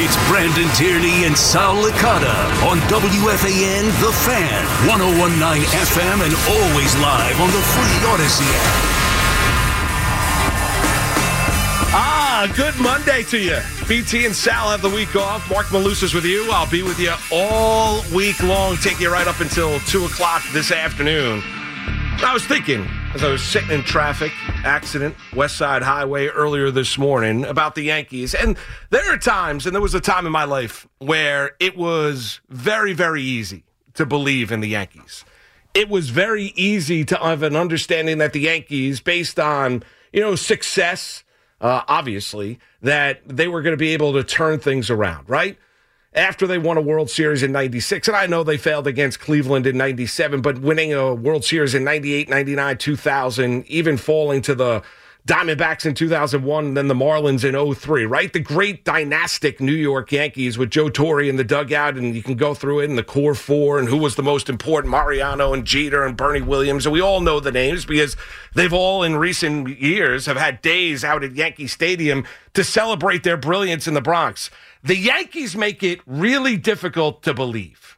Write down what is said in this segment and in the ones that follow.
It's Brandon Tierney and Sal Licata on WFAN The Fan, 101.9 FM, and always live on the free Odyssey app. Good Monday to you. BT and Sal have the week off. Mark Malus is with you. I'll be with you all week long, take you right up until 2 o'clock this afternoon. I was thinking, as I was sitting in traffic, accident, West Side Highway earlier this morning, about the Yankees. And there are times, and there was a time in my life where it was very, very easy to believe in the Yankees. It was very easy to have an understanding that the Yankees, based on, success, obviously, that they were going to be able to turn things around, right? After they won a World Series in 96, and I know they failed against Cleveland in 97, but winning a World Series in 98, 99, 2000, even falling to the Diamondbacks in 2001, and then the Marlins in 03, right? The great dynastic New York Yankees with Joe Torre in the dugout, and you can go through it in the core four, and who was the most important, Mariano and Jeter and Bernie Williams, and we all know the names because they've all in recent years have had days out at Yankee Stadium to celebrate their brilliance in the Bronx. The Yankees make it really difficult to believe.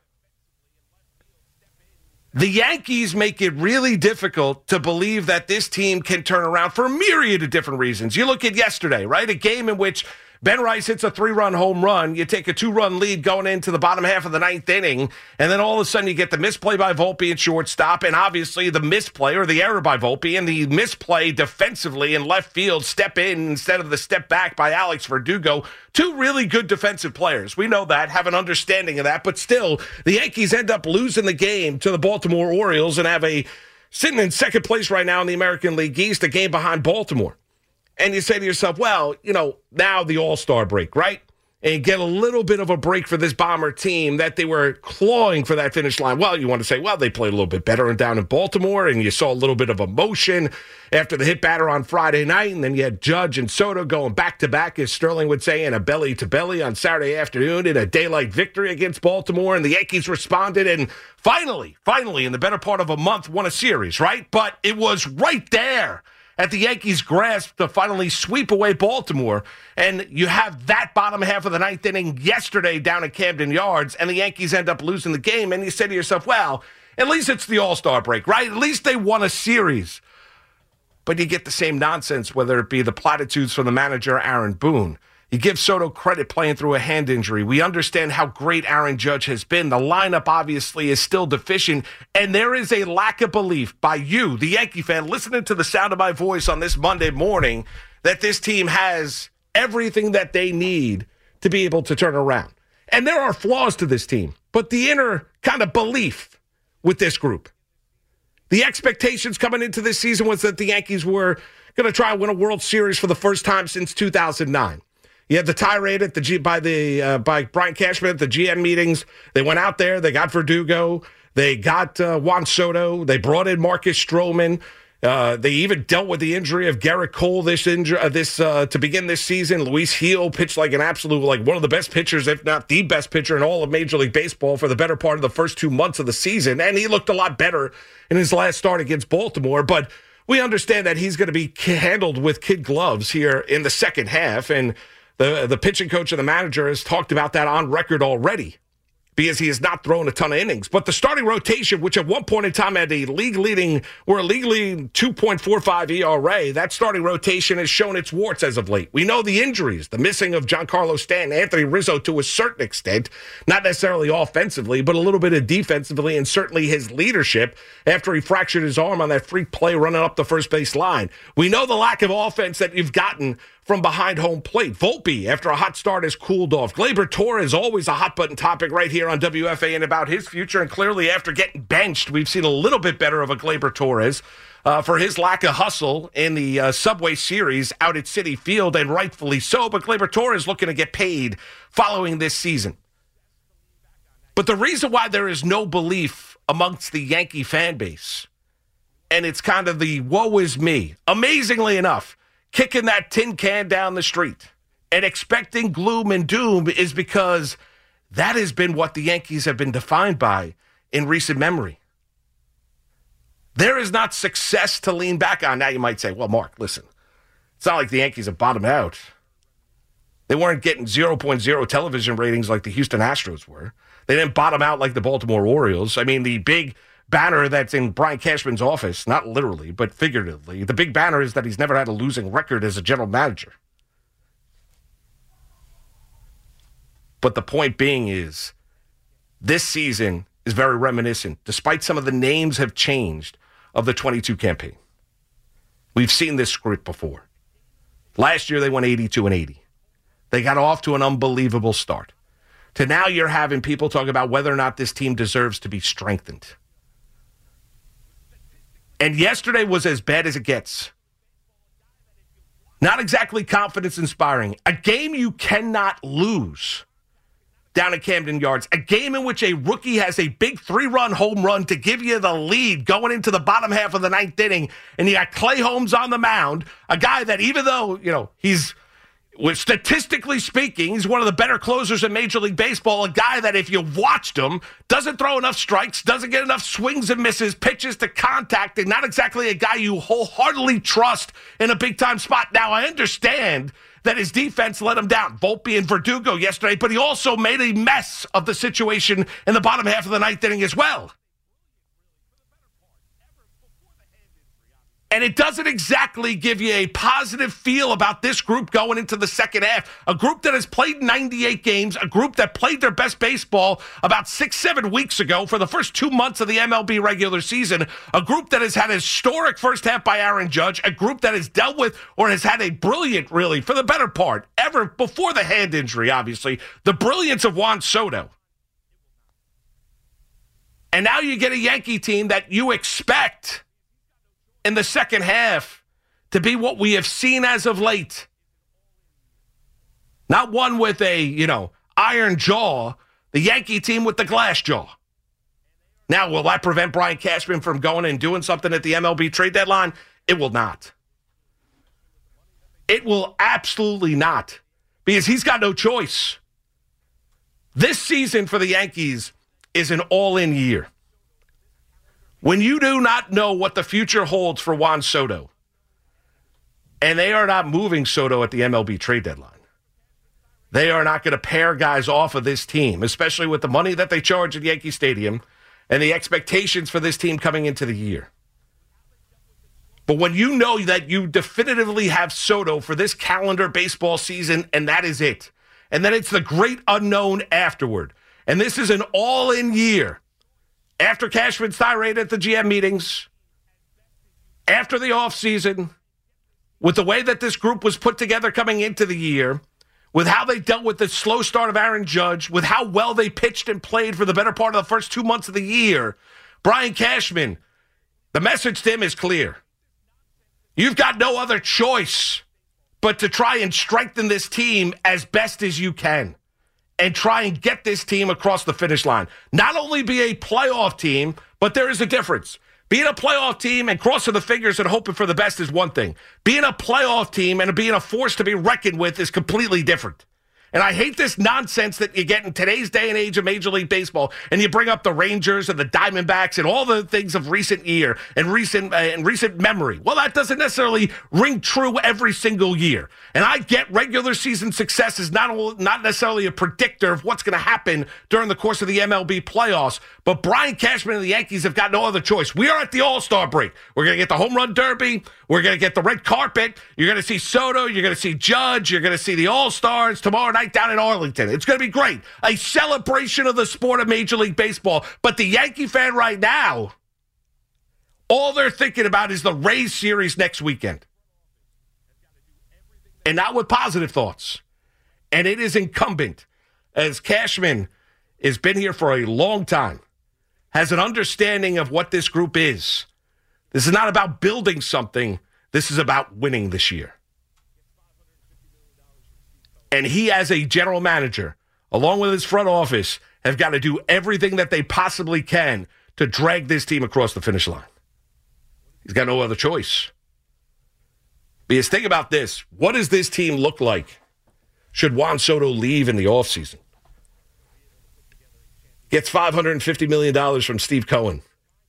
The Yankees make it really difficult to believe that this team can turn around for a myriad of different reasons. You look at yesterday, right? A game in which Ben Rice hits a 3-run home run. You take a 2-run lead going into the bottom half of the ninth inning, and then all of a sudden you get the misplay by Volpe at shortstop, and obviously the misplay or the error by Volpe, and the misplay defensively in left field, step in instead of the step back by Alex Verdugo. Two really good defensive players. We know that, have an understanding of that, but still, the Yankees end up losing the game to the Baltimore Orioles and have sitting in second place right now in the American League East, a game behind Baltimore. And you say to yourself, well, now the All-Star break, right? And get a little bit of a break for this Bomber team that they were clawing for that finish line. Well, you want to say, well, they played a little bit better down in Baltimore, and you saw a little bit of emotion after the hit batter on Friday night, and then you had Judge and Soto going back-to-back, as Sterling would say, in a belly-to-belly on Saturday afternoon in a daylight victory against Baltimore, and the Yankees responded, and finally, in the better part of a month, won a series, right? But it was right there at the Yankees' grasp to finally sweep away Baltimore. And you have that bottom half of the ninth inning yesterday down at Camden Yards, and the Yankees end up losing the game. And you say to yourself, well, at least it's the All-Star break, right? At least they won a series. But you get the same nonsense, whether it be the platitudes from the manager, Aaron Boone. You give Soto credit playing through a hand injury. We understand how great Aaron Judge has been. The lineup obviously is still deficient, and there is a lack of belief by you, the Yankee fan, listening to the sound of my voice on this Monday morning, that this team has everything that they need to be able to turn around. And there are flaws to this team, but the inner kind of belief with this group. The expectations coming into this season was that the Yankees were going to try and win a World Series for the first time since 2009. You had the tirade by Brian Cashman at the GM meetings. They went out there. They got Verdugo. They got Juan Soto. They brought in Marcus Stroman. They even dealt with the injury of Garrett Cole to begin this season. Luis Gil pitched like an absolute, one of the best pitchers, if not the best pitcher in all of Major League Baseball for the better part of the first 2 months of the season. And he looked a lot better in his last start against Baltimore. But we understand that he's going to be handled with kid gloves here in the second half. And the pitching coach and the manager has talked about that on record already because he has not thrown a ton of innings. But the starting rotation, which at one point in time had a league-leading 2.45 ERA, that starting rotation has shown its warts as of late. We know the injuries, the missing of Giancarlo Stanton, Anthony Rizzo to a certain extent, not necessarily offensively, but a little bit of defensively, and certainly his leadership after he fractured his arm on that freak play running up the first base line. We know the lack of offense that you've gotten from behind home plate. Volpe, after a hot start, has cooled off. Gleyber Torres, always a hot-button topic right here on WFAN about his future, and clearly after getting benched, we've seen a little bit better of a Gleyber Torres for his lack of hustle in the Subway Series out at Citi Field, and rightfully so, but Gleyber Torres looking to get paid following this season. But the reason why there is no belief amongst the Yankee fan base, and it's kind of the woe is me, amazingly enough, kicking that tin can down the street and expecting gloom and doom, is because that has been what the Yankees have been defined by in recent memory. There is not success to lean back on. Now you might say, well, Mark, listen, it's not like the Yankees have bottomed out. They weren't getting 0.0 television ratings like the Houston Astros were. They didn't bottom out like the Baltimore Orioles. I mean, the big banner that's in Brian Cashman's office, not literally, but figuratively, the big banner is that he's never had a losing record as a general manager. But the point being is, this season is very reminiscent, despite some of the names have changed, of the 22 campaign. We've seen this script before. Last year, they went 82-80. They got off to an unbelievable start. To now, you're having people talk about whether or not this team deserves to be strengthened. And yesterday was as bad as it gets. Not exactly confidence-inspiring. A game you cannot lose down at Camden Yards. A game in which a rookie has a big 3-run home run to give you the lead going into the bottom half of the ninth inning. And you got Clay Holmes on the mound, a guy that even though, statistically speaking, he's one of the better closers in Major League Baseball, a guy that if you watched him, doesn't throw enough strikes, doesn't get enough swings and misses, pitches to contact, and not exactly a guy you wholeheartedly trust in a big-time spot. Now, I understand that his defense let him down, Volpe and Verdugo yesterday, but he also made a mess of the situation in the bottom half of the ninth inning as well. And it doesn't exactly give you a positive feel about this group going into the second half. A group that has played 98 games, a group that played their best baseball about 6-7 weeks ago for the first 2 months of the MLB regular season, a group that has had a historic first half by Aaron Judge, a group that has dealt with or has had a brilliant, really, for the better part, ever before the hand injury, obviously, the brilliance of Juan Soto. And now you get a Yankee team that you expect in the second half to be what we have seen as of late. Not one with a, iron jaw, the Yankee team with the glass jaw. Now, will that prevent Brian Cashman from going and doing something at the MLB trade deadline? It will not. It will absolutely not, because he's got no choice. This season for the Yankees is an all-in year. When you do not know what the future holds for Juan Soto, and they are not moving Soto at the MLB trade deadline, they are not going to pair guys off of this team, especially with the money that they charge at Yankee Stadium and the expectations for this team coming into the year. But when you know that you definitively have Soto for this calendar baseball season, and that is it, and then it's the great unknown afterward, and this is an all-in year, after Cashman's tirade at the GM meetings, after the offseason, with the way that this group was put together coming into the year, with how they dealt with the slow start of Aaron Judge, with how well they pitched and played for the better part of the first 2 months of the year, Brian Cashman, the message to him is clear. You've got no other choice but to try and strengthen this team as best as you can and try and get this team across the finish line. Not only be a playoff team, but there is a difference. Being a playoff team and crossing the fingers and hoping for the best is one thing. Being a playoff team and being a force to be reckoned with is completely different. And I hate this nonsense that you get in today's day and age of Major League Baseball, and you bring up the Rangers and the Diamondbacks and all the things of recent year and recent memory. Well, that doesn't necessarily ring true every single year. And I get regular season success is not necessarily a predictor of what's going to happen during the course of the MLB playoffs. But Brian Cashman and the Yankees have got no other choice. We are at the All-Star break. We're going to get the home run derby. We're going to get the red carpet. You're going to see Soto. You're going to see Judge. You're going to see the All-Stars tomorrow night down in Arlington. It's going to be great. A celebration of the sport of Major League Baseball. But the Yankee fan right now, all they're thinking about is the Rays series next weekend. And not with positive thoughts. And it is incumbent, as Cashman has been here for a long time, has an understanding of what this group is. This is not about building something. This is about winning this year. And he, as a general manager, along with his front office, have got to do everything that they possibly can to drag this team across the finish line. He's got no other choice. Because think about this. What does this team look like should Juan Soto leave in the offseason? Gets $550 million from Steve Cohen.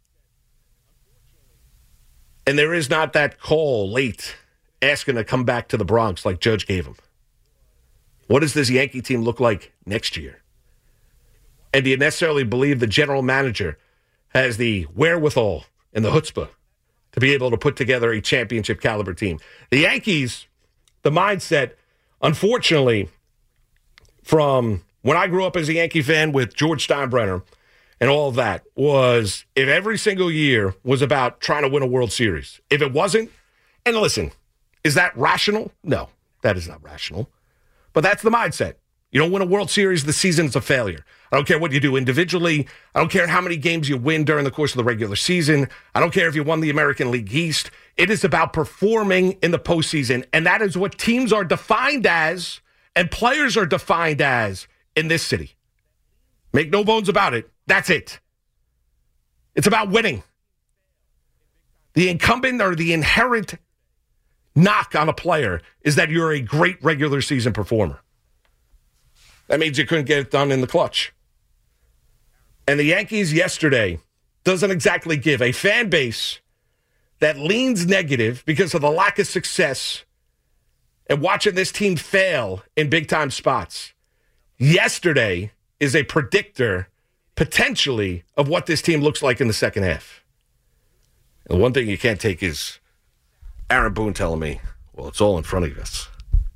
And there is not that call late asking to come back to the Bronx like Judge gave him. What does this Yankee team look like next year? And do you necessarily believe the general manager has the wherewithal and the chutzpah to be able to put together a championship caliber team? The Yankees, the mindset, unfortunately, from when I grew up as a Yankee fan with George Steinbrenner and all of that, was if every single year was about trying to win a World Series. If it wasn't, and listen, is that rational? No, that is not rational. But that's the mindset. You don't win a World Series, the season's a failure. I don't care what you do individually. I don't care how many games you win during the course of the regular season. I don't care if you won the American League East. It is about performing in the postseason, and that is what teams are defined as and players are defined as in this city. Make no bones about it. That's it. It's about winning. The incumbent or the inherent knock on a player is that you're a great regular season performer. That means you couldn't get it done in the clutch. And the Yankees yesterday doesn't exactly give a fan base that leans negative because of the lack of success and watching this team fail in big-time spots. Yesterday is a predictor, potentially, of what this team looks like in the second half. And one thing you can't take is Aaron Boone telling me, well, it's all in front of us.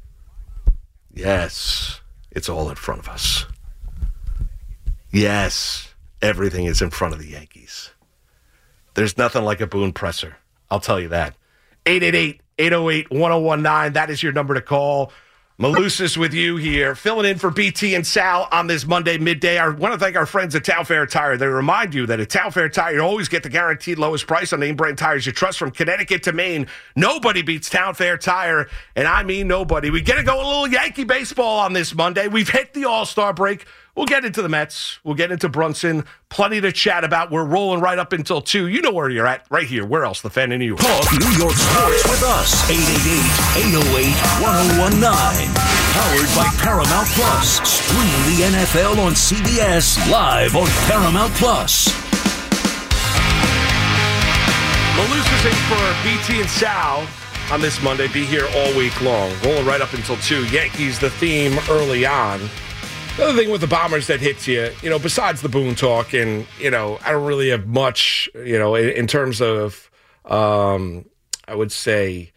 Yes, it's all in front of us. Yes, everything is in front of the Yankees. There's nothing like a Boone presser. I'll tell you that. 888-808-1019. That is your number to call. Malusis with you here, filling in for BT and Sal on this Monday midday. I want to thank our friends at Town Fair Tire. They remind you that at Town Fair Tire, you always get the guaranteed lowest price on name brand tires you trust from Connecticut to Maine. Nobody beats Town Fair Tire, and I mean nobody. We get to go a little Yankee baseball on this Monday. We've hit the All-Star break. We'll get into the Mets. We'll get into Brunson. Plenty to chat about. We're rolling right up until 2. You know where you're at. Right here. Where else? The Fan in New York. Talk New York sports with us. 888-808-1019. Powered by Paramount Plus. Stream the NFL on CBS live on Paramount Plus. Malusis in for BT and Sal on this Monday. Be here all week long. Rolling right up until 2. Yankees, the theme early on. The other thing with the Bombers that hits you, besides the Boone talk, and, I don't really have much, in terms of, I would say,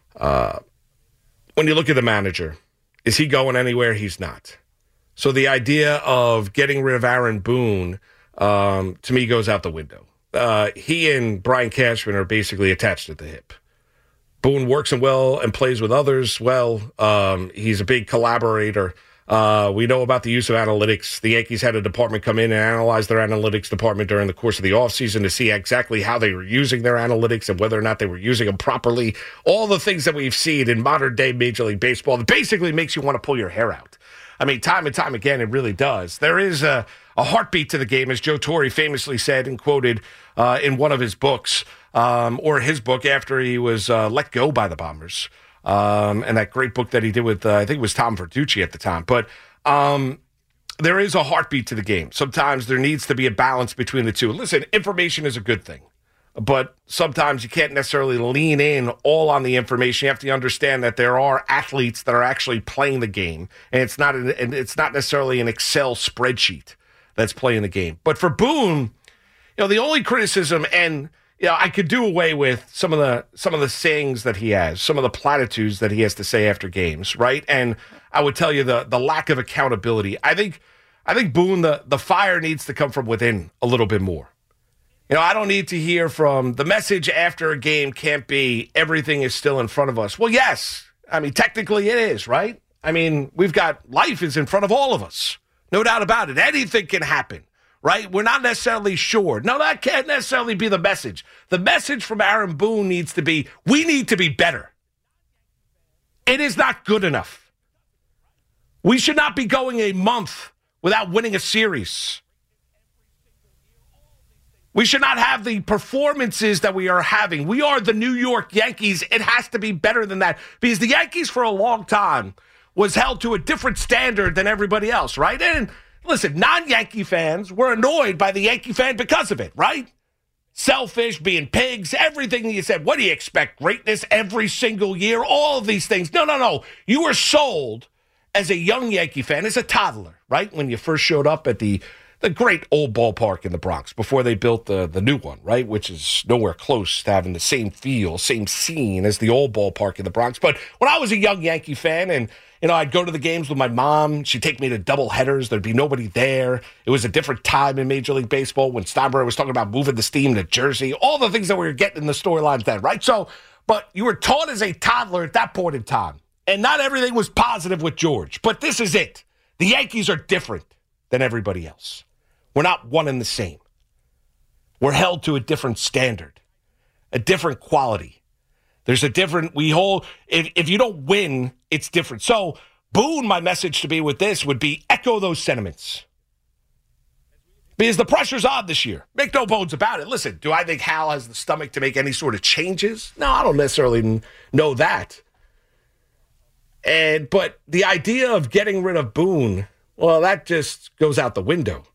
when you look at the manager, is he going anywhere? He's not. So the idea of getting rid of Aaron Boone, to me, goes out the window. He and Brian Cashman are basically attached at the hip. Boone works well and plays with others well. He's a big collaborator. We know about the use of analytics. The Yankees had a department come in and analyze their analytics department during the course of the offseason to see exactly how they were using their analytics and whether or not they were using them properly. All the things that we've seen in modern-day Major League Baseball that basically makes you want to pull your hair out. I mean, time and time again, it really does. There is a heartbeat to the game, as Joe Torre famously said and quoted in one of his books, or his book after he was let go by the Bombers. And that great book that he did with, I think it was Tom Verducci at the time. But there is a heartbeat to the game. Sometimes there needs to be a balance between the two. Listen, information is a good thing. But sometimes you can't necessarily lean in all on the information. You have to understand that there are athletes that are actually playing the game. And it's not necessarily an Excel spreadsheet that's playing the game. But for Boone, the only criticism, and I could do away with some of the sayings that he has, some of the platitudes that he has to say after games, right? And I would tell you the lack of accountability. I think Boone, the fire needs to come from within a little bit more. I don't need to hear from the message after a game can't be everything is still in front of us. Well, yes. I mean, technically it is, right? I mean, we've got life is in front of all of us. No doubt about it. Anything can happen. Right? We're not necessarily sure. No, that can't necessarily be the message. The message from Aaron Boone needs to be, we need to be better. It is not good enough. We should not be going a month without winning a series. We should not have the performances that we are having. We are the New York Yankees. It has to be better than that. Because the Yankees for a long time was held to a different standard than everybody else, right? And listen, non-Yankee fans were annoyed by the Yankee fan because of it, right? Selfish, being pigs, everything you said. What do you expect? Greatness every single year? All of these things. No. You were sold as a young Yankee fan, as a toddler, right? When you first showed up at the great old ballpark in the Bronx before they built the new one, right? Which is nowhere close to having the same feel, same scene as the old ballpark in the Bronx. But when I was a young Yankee fan and, I'd go to the games with my mom, she'd take me to double headers. There'd be nobody there. It was a different time in Major League Baseball when Steinbrenner was talking about moving the steam to Jersey, all the things that we were getting in the storylines then, right? So, but you were taught as a toddler at that point in time. And not everything was positive with George. But this is it. The Yankees are different than everybody else. We're not one and the same. We're held to a different standard, a different quality. There's a different, if you don't win, it's different. So, Boone, my message to be with this would be echo those sentiments. Because the pressure's on this year. Make no bones about it. Listen, do I think Hal has the stomach to make any sort of changes? No, I don't necessarily know that. But the idea of getting rid of Boone, well, that just goes out the window.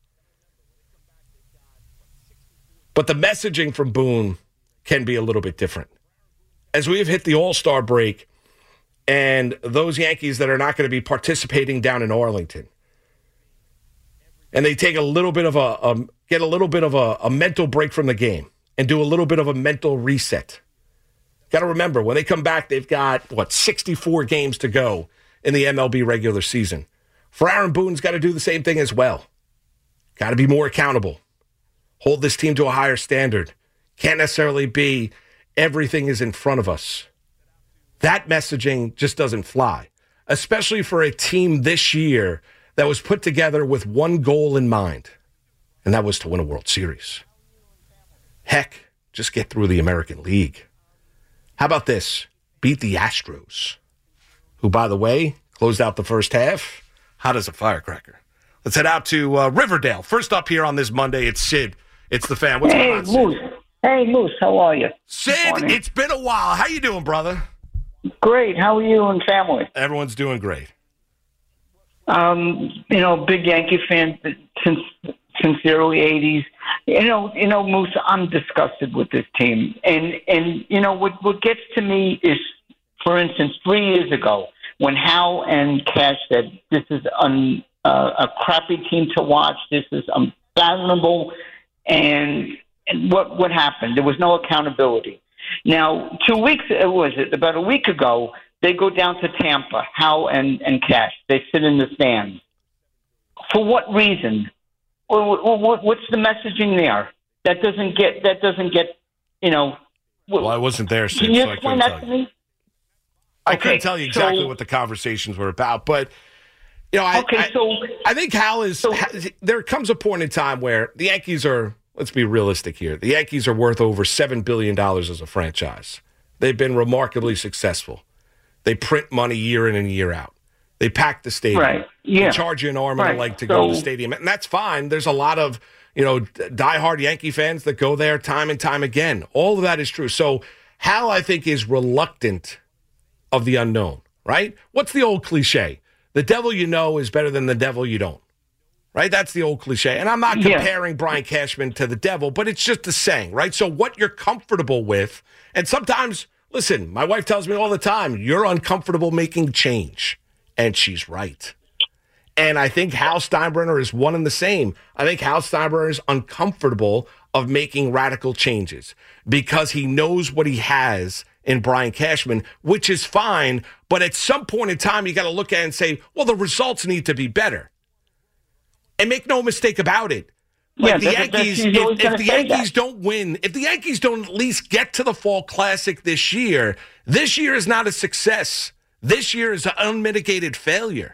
But the messaging from Boone can be a little bit different. As we have hit the All-Star break, and those Yankees that are not going to be participating down in Arlington, and they take a little bit of a mental break from the game and do a little bit of a mental reset. Got to remember, when they come back, they've got, 64 games to go in the MLB regular season. For Aaron Boone's got to do the same thing as well. Got to be more accountable. Hold this team to a higher standard. Can't necessarily be everything is in front of us. That messaging just doesn't fly, especially for a team this year that was put together with one goal in mind, and that was to win a World Series. Heck, just get through the American League. How about this? Beat the Astros, who, by the way, closed out the first half hot as a firecracker. Let's head out to Riverdale. First up here on this Monday, it's Sid. It's the fan. What's going on, Sid? Moose. Hey, Moose. How are you? Sid, it's been a while. How you doing, brother? Great. How are you and family? Everyone's doing great. Big Yankee fan since the early 80s. Moose, I'm disgusted with this team. And what gets to me is, for instance, 3 years ago, when Hal and Cash said, this is a crappy team to watch, this is unfathomable, and what happened? There was no accountability. Now, 2 weeks, about a week ago, they go down to Tampa, Hal and Cash. They sit in the stands. For what reason? What's the messaging there? That doesn't get. Well, I wasn't there, Sid, can you so explain that to me? I couldn't tell you exactly what the conversations were about, but I think Hal is. There comes a point in time where the Yankees are. Let's be realistic here. The Yankees are worth over $7 billion as a franchise. They've been remarkably successful. They print money year in and year out. They pack the stadium. Right. Yeah. They charge you an arm and a leg to go to the stadium. And that's fine. There's a lot of, diehard Yankee fans that go there time and time again. All of that is true. So Hal, I think, is reluctant of the unknown, right? What's the old cliche? The devil you know is better than the devil you don't. Right? That's the old cliche. And I'm not comparing Brian Cashman to the devil, but it's just a saying, right? So what you're comfortable with, and sometimes, listen, my wife tells me all the time, you're uncomfortable making change. And she's right. And I think Hal Steinbrenner is one and the same. I think Hal Steinbrenner is uncomfortable of making radical changes because he knows what he has in Brian Cashman, which is fine. But at some point in time, you got to look at it and say, well, the results need to be better. And make no mistake about it. Like the Yankees, if the Yankees don't win, if the Yankees don't at least get to the Fall Classic this year is not a success. This year is an unmitigated failure.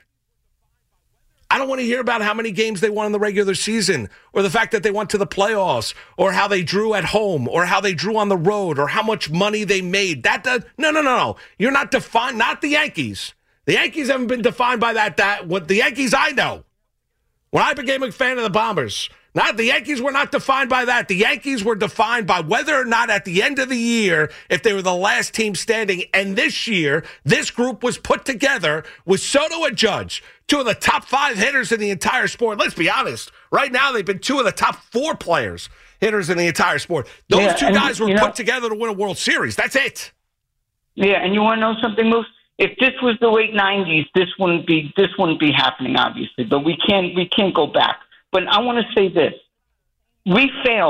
I don't want to hear about how many games they won in the regular season or the fact that they went to the playoffs or how they drew at home or how they drew on the road or how much money they made. No. You're not defined, not the Yankees. The Yankees haven't been defined by that. What the Yankees I know. When I became a fan of the Bombers, the Yankees were not defined by that. The Yankees were defined by whether or not at the end of the year, if they were the last team standing. And this year, this group was put together with Soto and Judge, two of the top 5 hitters in the entire sport. Let's be honest. Right now, they've been 2 of the top 4 hitters in the entire sport. Those two guys were put together to win a World Series. That's it. Yeah, and you want to know something, Moose? If this was the late '90s, this wouldn't be happening, obviously. But we can't go back. But I want to say this: we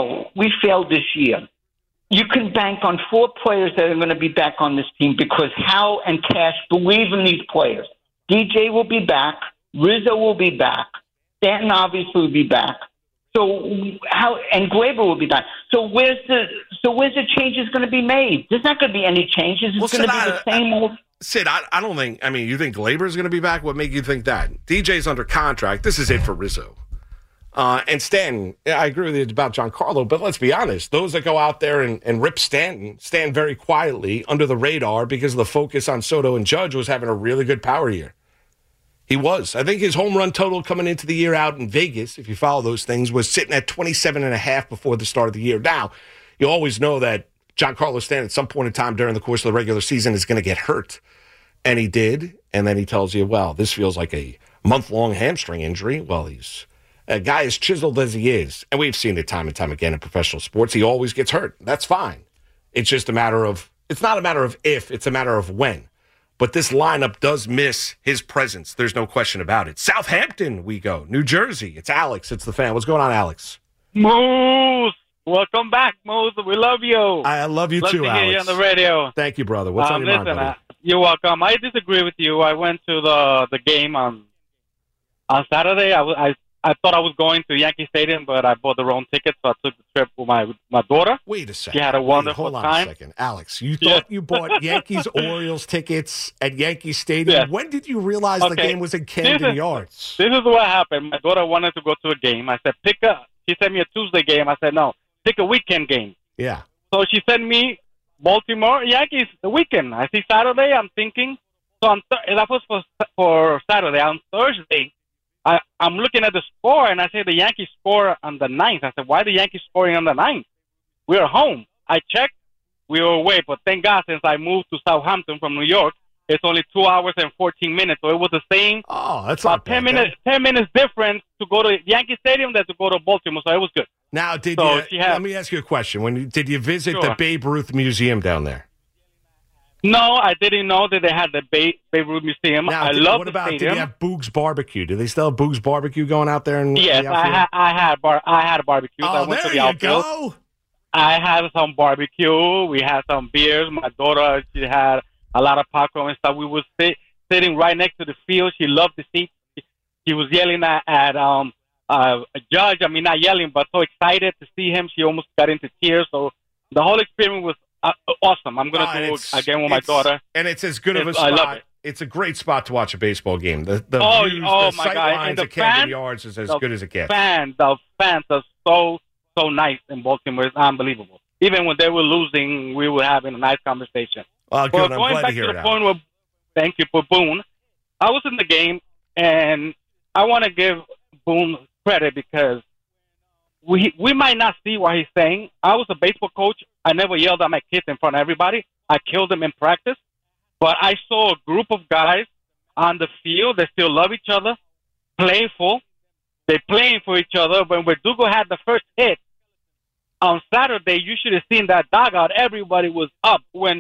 failed this year. You can bank on 4 players that are going to be back on this team because Hal and Cash believe in these players. DJ will be back. Rizzo will be back. Stanton obviously will be back. And Glaber will be back. So where's the changes going to be made? There's not going to be any changes. It's going to be the same old. Sid, I don't think. I mean, you think Glaber is going to be back? What made you think that? DJ's under contract. This is it for Rizzo. And Stanton, I agree with you about Giancarlo, but let's be honest. Those that go out there and rip Stanton stand very quietly under the radar because the focus on Soto and Judge was having a really good power year. He was. I think his home run total coming into the year out in Vegas, if you follow those things, was sitting at 27.5 before the start of the year. Now, you always know that Giancarlo Stanton at some point in time during the course of the regular season is going to get hurt. And he did. And then he tells you, well, this feels like a month-long hamstring injury. Well, he's a guy as chiseled as he is, and we've seen it time and time again in professional sports, he always gets hurt. That's fine. It's just it's not a matter of if, it's a matter of when. But this lineup does miss his presence. There's no question about it. Southampton, we go. New Jersey. It's Alex. It's the fan. What's going on, Alex? Moose, welcome back, Moose. We love you. I love you too, Alex. Love to hear you on the radio. Thank you, brother. What's on your mind, buddy? You're welcome. I disagree with you. I went to the game on Saturday. I thought I was going to Yankee Stadium, but I bought the wrong ticket, so I took the trip with my daughter. Wait a second. She had a wonderful time. Hold on a second. Alex, you thought you bought Yankees-Orioles tickets at Yankee Stadium. Yes. When did you realize the game was in Camden Yards? This is what happened. My daughter wanted to go to a game. I said, she sent me a Tuesday game. I said, no, pick a weekend game. Yeah. So she sent me Baltimore Yankees the weekend. I see Saturday. I'm thinking. So that was for Saturday. On Thursday, I'm looking at the score, and I say the Yankees score on the 9th. I said, why the Yankees scoring on the 9th? We're home. I checked. We were away, but thank God since I moved to Southampton from New York, it's only 2 hours and 14 minutes. So it was the same. Oh, that's not bad. 10 minutes difference to go to Yankee Stadium than to go to Baltimore, so it was good. Now, let me ask you a question. Did you visit the Babe Ruth Museum down there? No, I didn't know that they had the Babe Ruth Museum. Now, I love what the about, stadium. Did you have Boog's Barbecue? Do they still have Boog's Barbecue going out there? Yes, I had a barbecue. Oh, I went there to the you go. I had some barbecue. We had some beers. My daughter, she had a lot of popcorn and stuff. We were sitting right next to the field. She loved the seat. She was yelling at Judge. I mean, not yelling, but so excited to see him. She almost got into tears. So the whole experience was awesome. I'm going to do it again with my daughter. And it's as good of a spot. I love it. It's a great spot to watch a baseball game. The views, my sight God. lines at Camden Yards is as good as it gets. The fans are so nice in Baltimore. It's unbelievable. Even when they were losing, we were having a nice conversation. Good. But I'm going glad back to hear to it the out. point where, thank you for Boone. I was in the game, and I want to give Boone credit because we might not see what he's saying. I was a baseball coach. I never yelled at my kids in front of everybody. I killed them in practice. But I saw a group of guys on the field that still love each other, playful. They're playing for each other. When Verdugo had the first hit on Saturday, you should have seen that dugout. Everybody was up. When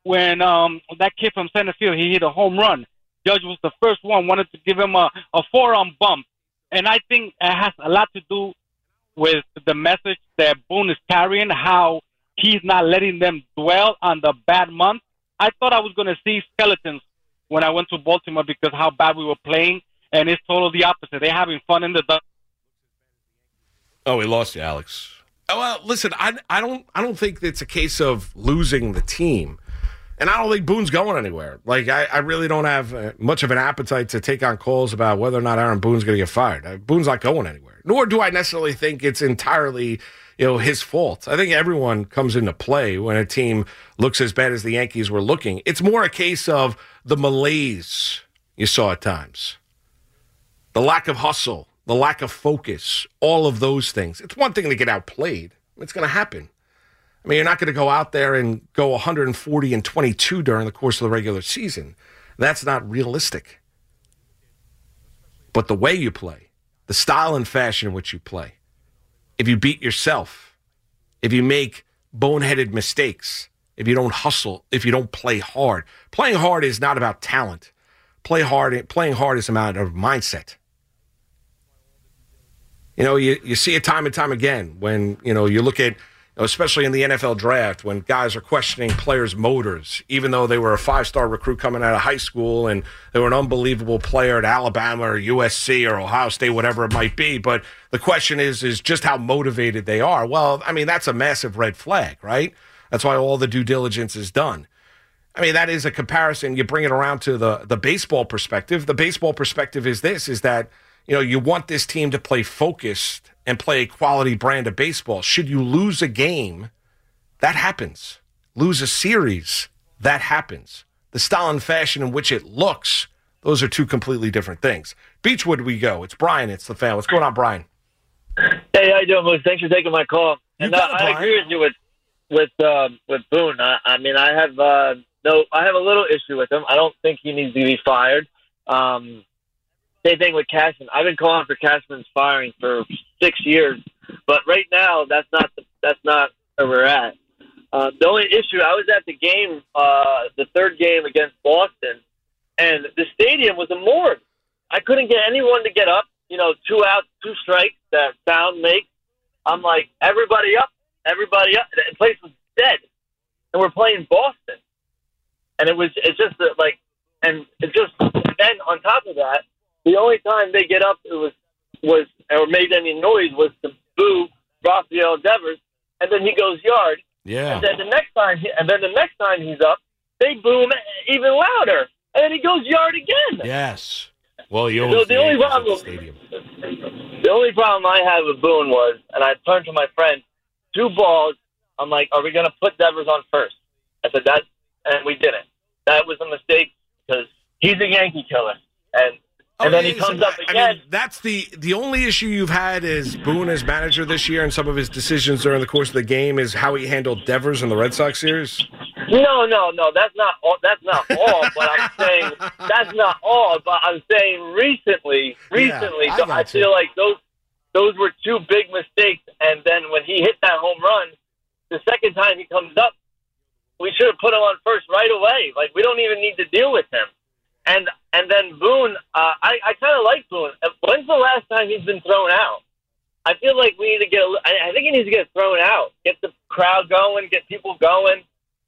that kid from center field, he hit a home run. Judge was the first one, wanted to give him a forearm bump. And I think it has a lot to do with the message that Boone is carrying, how he's not letting them dwell on the bad month. I thought I was going to see skeletons when I went to Baltimore because how bad we were playing, and it's totally the opposite. They're having fun in the dugout. Oh, we lost you, Alex. Oh, well, listen, I don't think it's a case of losing the team. And I don't think Boone's going anywhere. Like, I really don't have much of an appetite to take on calls about whether or not Aaron Boone's going to get fired. Boone's not going anywhere. Nor do I necessarily think it's entirely, his fault. I think everyone comes into play when a team looks as bad as the Yankees were looking. It's more a case of the malaise you saw at times. The lack of hustle, the lack of focus, all of those things. It's one thing to get outplayed. It's going to happen. I mean, you're not going to go out there and go 140-22 during the course of the regular season. That's not realistic. But the way you play, the style and fashion in which you play, if you beat yourself, if you make boneheaded mistakes, if you don't hustle, if you don't play hard. Playing hard is not about talent. Playing hard is a matter of mindset. You see it time and time again when, you look at, especially in the NFL draft, when guys are questioning players' motors, even though they were a 5-star recruit coming out of high school and they were an unbelievable player at Alabama or USC or Ohio State, whatever it might be. But the question is just how motivated they are. Well, I mean, that's a massive red flag, right? That's why all the due diligence is done. I mean, that is a comparison. You bring it around to the baseball perspective. The baseball perspective is that, you want this team to play focused and play a quality brand of baseball. Should you lose a game, that happens. Lose a series, that happens. The style and fashion in which it looks, those are two completely different things. Beechwood we go. It's Brian. It's the fan. What's going on, Brian? Hey, how you doing, Moose? Thanks for taking my call. I agree with you with Boone. I mean, I have a little issue with him. I don't think he needs to be fired. Same thing with Cashman. I've been calling for Cashman's firing for 6 years, but right now that's not where we're at. The only issue, I was at the game, the third game against Boston, and the stadium was a morgue. I couldn't get anyone to get up. 2 outs, 2 strikes. That sound makes. I'm like, everybody up. The place was dead, and we're playing Boston, and and then on top of that. The only time they get up or made any noise was to boo Rafael Devers, and then he goes yard. Yeah. And then the next time he's up, they boo him even louder, and then he goes yard again. Yes. Well, the only problem I had with Boone was, and I turned to my friend, 2 balls. I'm like, are we going to put Devers on first? I said that, and we didn't. That was a mistake because he's a Yankee killer, and then he comes up again. I mean, that's the only issue you've had is Boone as manager this year, and some of his decisions during the course of the game is how he handled Devers in the Red Sox series. No, that's not all. But I'm saying that's not all. But I'm saying recently, I feel like those were 2 big mistakes. And then when he hit that home run, the second time he comes up, we should have put him on first right away. Like, we don't even need to deal with him. And then Boone, I kind of like Boone. When's the last time he's been thrown out? I feel like we need to I think he needs to get thrown out, get the crowd going, get people going.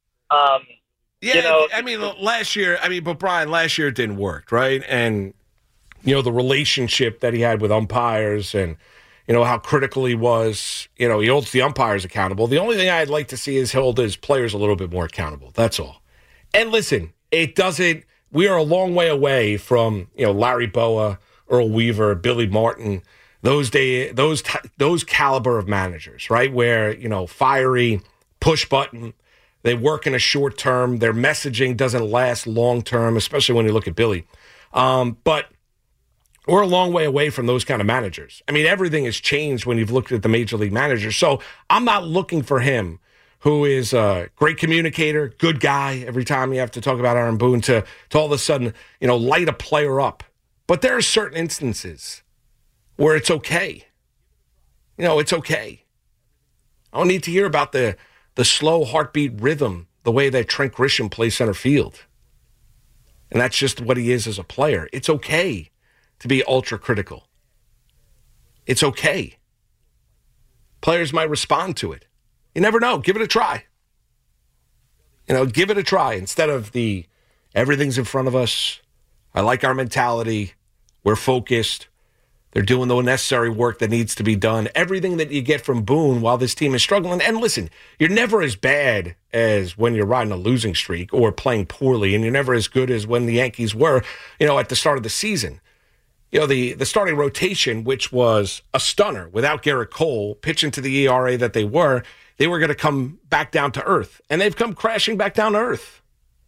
Last year, but Brian, last year it didn't work, right? And, the relationship that he had with umpires and, how critical he was, he holds the umpires accountable. The only thing I'd like to see is hold his players a little bit more accountable. That's all. And listen, we are a long way away from, Larry Boa, Earl Weaver, Billy Martin, those caliber of managers, right? Where, fiery, push button, they work in a short term. Their messaging doesn't last long term, especially when you look at Billy. But we're a long way away from those kind of managers. I mean, everything has changed when you've looked at the major league managers. So I'm not looking for him, who is a great communicator, good guy. Every time you have to talk about Aaron Boone to all of a sudden, light a player up. But there are certain instances where it's okay. It's okay. I don't need to hear about the slow heartbeat rhythm, the way that Trent Grisham plays center field. And that's just what he is as a player. It's okay to be ultra critical. It's okay. Players might respond to it. You never know. Give it a try. Give it a try instead of everything's in front of us. I like our mentality. We're focused. They're doing the necessary work that needs to be done. Everything that you get from Boone while this team is struggling. And listen, you're never as bad as when you're riding a losing streak or playing poorly, and you're never as good as when the Yankees were, at the start of the season. The starting rotation, which was a stunner without Garrett Cole, pitching to the ERA that they were going to come back down to earth. And they've come crashing back down to earth.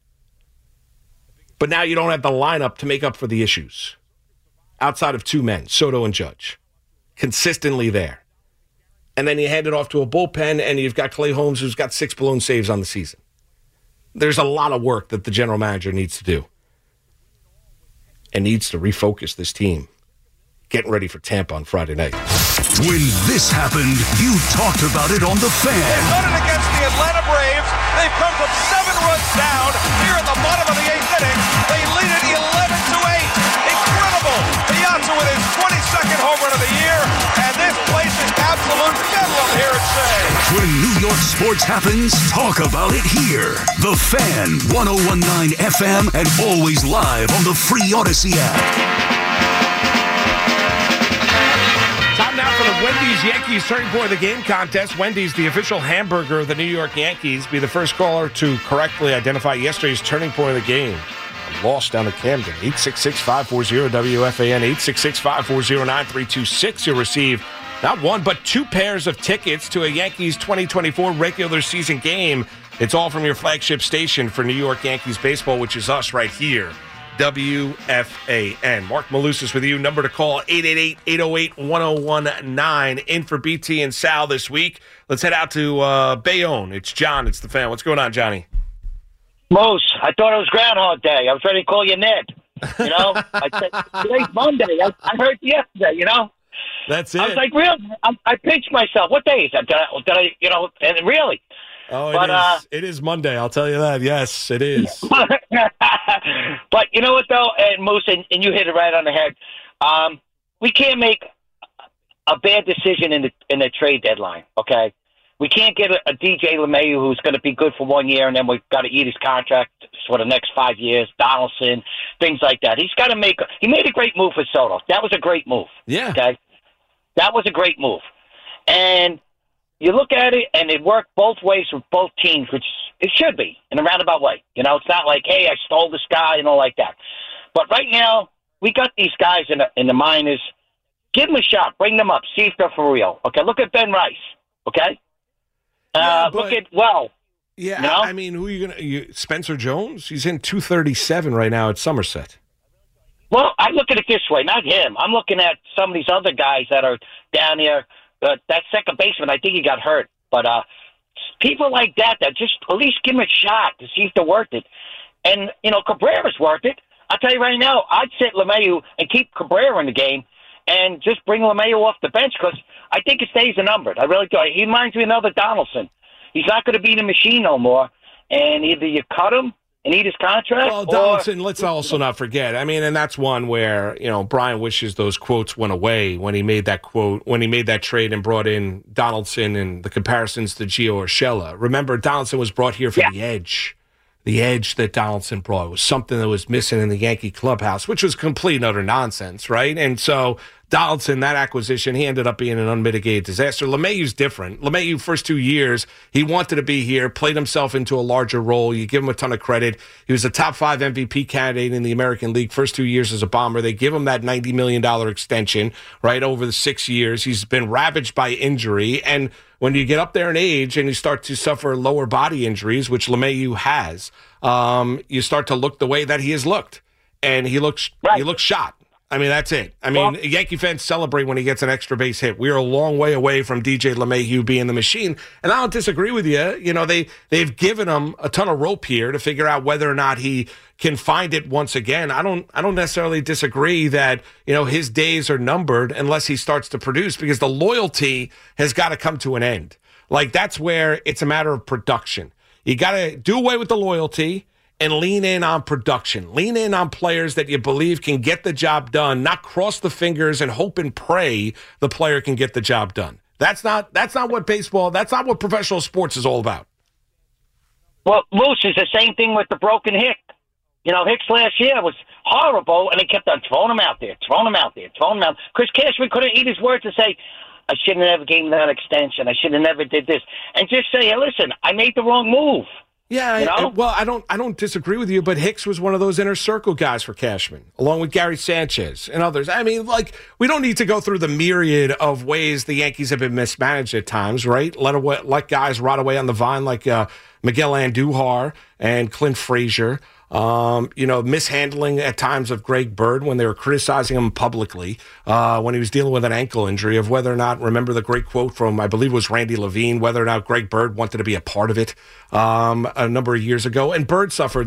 But now you don't have the lineup to make up for the issues. Outside of 2 men, Soto and Judge. Consistently there. And then you hand it off to a bullpen, and you've got Clay Holmes, who's got 6 balloon saves on the season. There's a lot of work that the general manager needs to do. And needs to refocus this team. Getting ready for Tampa on Friday night. When this happened, you talked about it on The Fan. They've done it against the Atlanta Braves. They've come from 7 runs down here in the bottom of the 8th inning. They lead it 11-8. Incredible. Piazza with his 22nd home run of the year, and this place is absolute bedlam here at Shea. When New York sports happens, talk about it here. The Fan, 101.9 FM, and always live on the free Odyssey app. Time now for the Wendy's Yankees Turning Point of the Game contest. Wendy's, the official hamburger of the New York Yankees. Be the first caller to correctly identify yesterday's turning point of the game. A loss down to Camden. 866-540-WFAN. 866-540-9326. You'll receive not one, but 2 pairs of tickets to a Yankees 2024 regular season game. It's all from your flagship station for New York Yankees baseball, which is us right here. WFAN. Mark Malusis with you. Number to call, 888-808-1019. In for BT and Sal this week. Let's head out to Bayonne. It's John. It's the Fan. What's going on, Johnny? Moose, I thought it was Groundhog Day. I was ready to call you Ned. You know? I said, today's Monday. I heard you yesterday, you know? That's it. I was like, really? I pinched myself. What day is that? Did I you know, and really? Oh, it is Monday. I'll tell you that. Yes, it is. But you know what, though, and Moose, and you hit it right on the head. We can't make a bad decision in the trade deadline, okay? We can't get a DJ LeMahieu who's going to be good for 1 year, and then we've got to eat his contract for the next 5 years. Donaldson, things like that. He's got to he made a great move for Soto. That was a great move. Yeah. Okay? That was a great move. And you look at it, and it worked both ways with both teams, which it should be in a roundabout way. You know, it's not like, hey, I stole this guy and all like that. But right now, we got these guys in the minors. Give them a shot. Bring them up. See if they're for real. Okay, look at Ben Rice. Okay? Look at, yeah, you know? I mean, who are you going to... Spencer Jones? He's in 237 right now at Somerset. Well, I look at it this way, not him. I'm looking at some of these other guys that are down here. That second baseman, I think he got hurt. But people like that just at least give him a shot to see if they're worth it. And, you know, Cabrera's worth it. I'll tell you right now, I'd sit LeMahieu and keep Cabrera in the game and just bring LeMahieu off the bench because I think his days are numbered. I really do. He reminds me of another Donaldson. He's not going to be the machine no more. And either you cut him and eat his contract. Well, Donaldson, let's also not forget. I mean, and that's one where, you know, Brian wishes those quotes went away when he made that trade and brought in Donaldson and the comparisons to Gio Urshela. Remember, Donaldson was brought here for the edge. The edge that Donaldson brought was something that was missing in the Yankee clubhouse, which was complete and utter nonsense, right? And so Donaldson, that acquisition, he ended up being an unmitigated disaster. LeMahieu's different. LeMahieu, first 2 years, he wanted to be here, played himself into a larger role. You give him a ton of credit. He was a top 5 MVP candidate in the American League first 2 years as a Bomber. They give him that $90 million extension, right, over the 6 years. He's been ravaged by injury. And when you get up there in age and you start to suffer lower body injuries, which LeMahieu has, you start to look the way that he has looked. And he looks shot. I mean, that's it. I mean, Yankee fans celebrate when he gets an extra base hit. We're a long way away from DJ LeMahieu being the machine. And I don't disagree with you. You know, they've given him a ton of rope here to figure out whether or not he can find it once again. I don't necessarily disagree that, you know, his days are numbered unless he starts to produce, because the loyalty has got to come to an end. Like, that's where it's a matter of production. You got to do away with the loyalty and lean in on production. Lean in on players that you believe can get the job done, not cross the fingers and hope and pray the player can get the job done. That's not what baseball, that's not what professional sports is all about. Well, Moose, is the same thing with the broken Hick. You know, Hicks last year was horrible, and they kept on throwing him out there. Chris Cashman couldn't eat his words to say, I should have never gave him that extension. I should have never did this. And just say, hey, listen, I made the wrong move. Yeah, you know? I don't disagree with you, but Hicks was one of those inner circle guys for Cashman, along with Gary Sanchez and others. I mean, like, we don't need to go through the myriad of ways the Yankees have been mismanaged at times, right? Let guys rot away on the vine like Miguel Andujar and Clint Frazier. Mishandling at times of Greg Bird when they were criticizing him publicly when he was dealing with an ankle injury, of whether or not, remember the great quote from, I believe it was Randy Levine, whether or not Greg Bird wanted to be a part of it a number of years ago. And Bird suffered